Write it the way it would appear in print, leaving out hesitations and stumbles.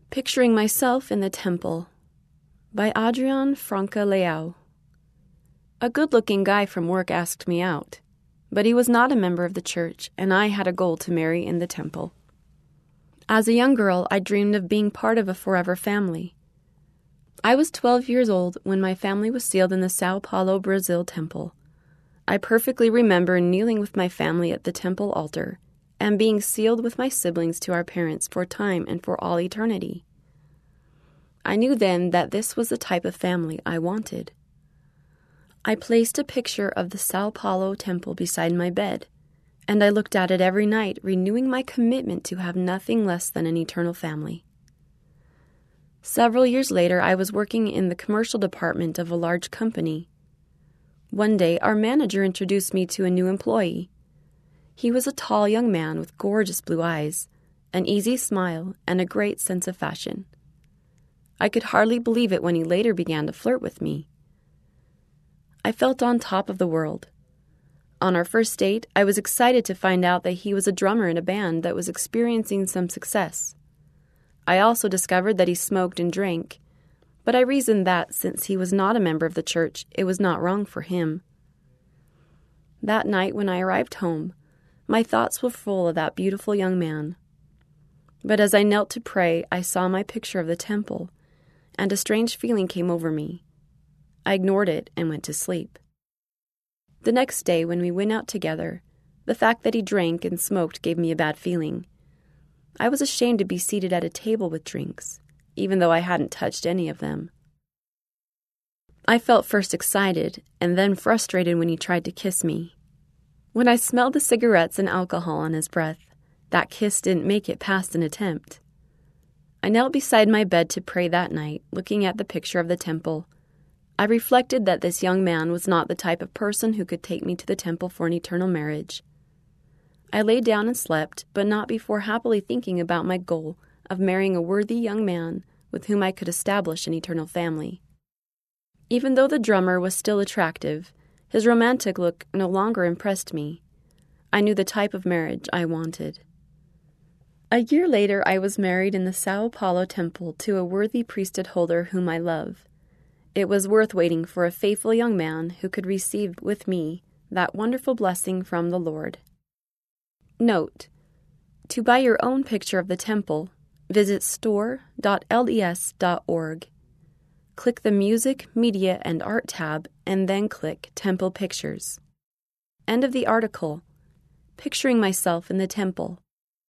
Picturing Myself in the Temple by Adrian Franca Leao. A good-looking guy from work asked me out, but he was not a member of the church, and I had a goal to marry in the temple. As a young girl, I dreamed of being part of a forever family. I was 12 years old when my family was sealed in the Sao Paulo, Brazil temple. I perfectly remember kneeling with my family at the temple altar and being sealed with my siblings to our parents for time and for all eternity. I knew then that this was the type of family I wanted. I placed a picture of the Sao Paulo temple beside my bed, and I looked at it every night, renewing my commitment to have nothing less than an eternal family. Several years later, I was working in the commercial department of a large company. One day, our manager introduced me to a new employee. He was a tall young man with gorgeous blue eyes, an easy smile, and a great sense of fashion. I could hardly believe it when he later began to flirt with me. I felt on top of the world. On our first date, I was excited to find out that he was a drummer in a band that was experiencing some success. I also discovered that he smoked and drank, but I reasoned that since he was not a member of the church, it was not wrong for him. That night when I arrived home, my thoughts were full of that beautiful young man. But as I knelt to pray, I saw my picture of the temple, and a strange feeling came over me. I ignored it and went to sleep. The next day, when we went out together, the fact that he drank and smoked gave me a bad feeling. I was ashamed to be seated at a table with drinks, even though I hadn't touched any of them. I felt first excited and then frustrated when he tried to kiss me. When I smelled the cigarettes and alcohol on his breath, that kiss didn't make it past an attempt. I knelt beside my bed to pray that night, looking at the picture of the temple. I reflected that this young man was not the type of person who could take me to the temple for an eternal marriage. I lay down and slept, but not before happily thinking about my goal of marrying a worthy young man with whom I could establish an eternal family. Even though the drummer was still attractive, his romantic look no longer impressed me. I knew the type of marriage I wanted. A year later, I was married in the Sao Paulo temple to a worthy priesthood holder whom I love. It was worth waiting for a faithful young man who could receive with me that wonderful blessing from the Lord. Note: to buy your own picture of the temple, visit store.lds.org. Click the Music, Media, and Art tab, and then click Temple Pictures. End of the article. Picturing Myself in the Temple.